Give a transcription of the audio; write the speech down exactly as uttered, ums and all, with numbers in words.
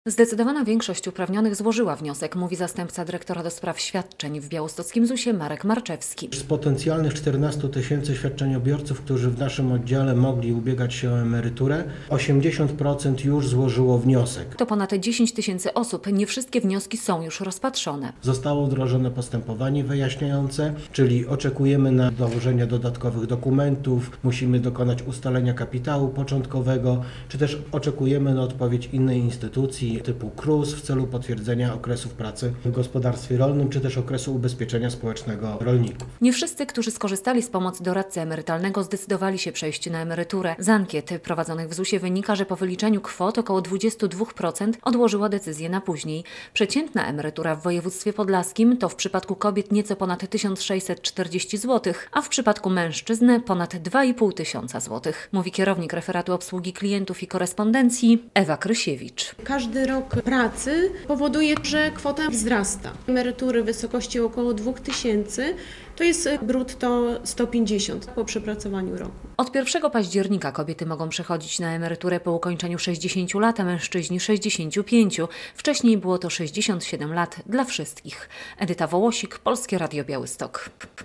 Zdecydowana większość uprawnionych złożyła wniosek, mówi zastępca dyrektora do spraw świadczeń w białostockim zusie Marek Marczewski. Z potencjalnych czternastu tysięcy świadczeniobiorców, którzy w naszym oddziale mogli ubiegać się o emeryturę, osiemdziesiąt procent już złożyło wniosek. To ponad dziesięć tysięcy osób. Nie wszystkie wnioski są już rozpatrzone. Zostało wdrożone postępowanie wyjaśniające, czyli oczekujemy na dołożenie dodatkowych dokumentów, musimy dokonać ustalenia kapitału początkowego, czy też oczekujemy na odpowiedź innej instytucji typu K R U S w celu potwierdzenia okresów pracy w gospodarstwie rolnym, czy też okresu ubezpieczenia społecznego rolników. Nie wszyscy, którzy skorzystali z pomocy doradcy emerytalnego, zdecydowali się przejść na emeryturę. Z ankiet prowadzonych w zusie wynika, że po wyliczeniu kwot około dwadzieścia dwa procent odłożyło decyzję na później. Przeciętna emerytura w województwie podlaskim to w przypadku kobiet nieco ponad tysiąc sześćset czterdzieści złotych, a w przypadku mężczyzn ponad dwa i pół tysiąca złotych, mówi kierownik referatu obsługi klientów i korespondencji Ewa Krysiewicz. Każdy rok pracy powoduje, że kwota wzrasta. Emerytury w wysokości około dwóch tysięcy to jest brutto sto pięćdziesiąt po przepracowaniu roku. Od pierwszego października kobiety mogą przechodzić na emeryturę po ukończeniu sześćdziesięciu lat, a mężczyźni sześćdziesięciu pięciu. Wcześniej było to sześćdziesiąt siedem lat dla wszystkich. Edyta Wołosik, Polskie Radio Białystok.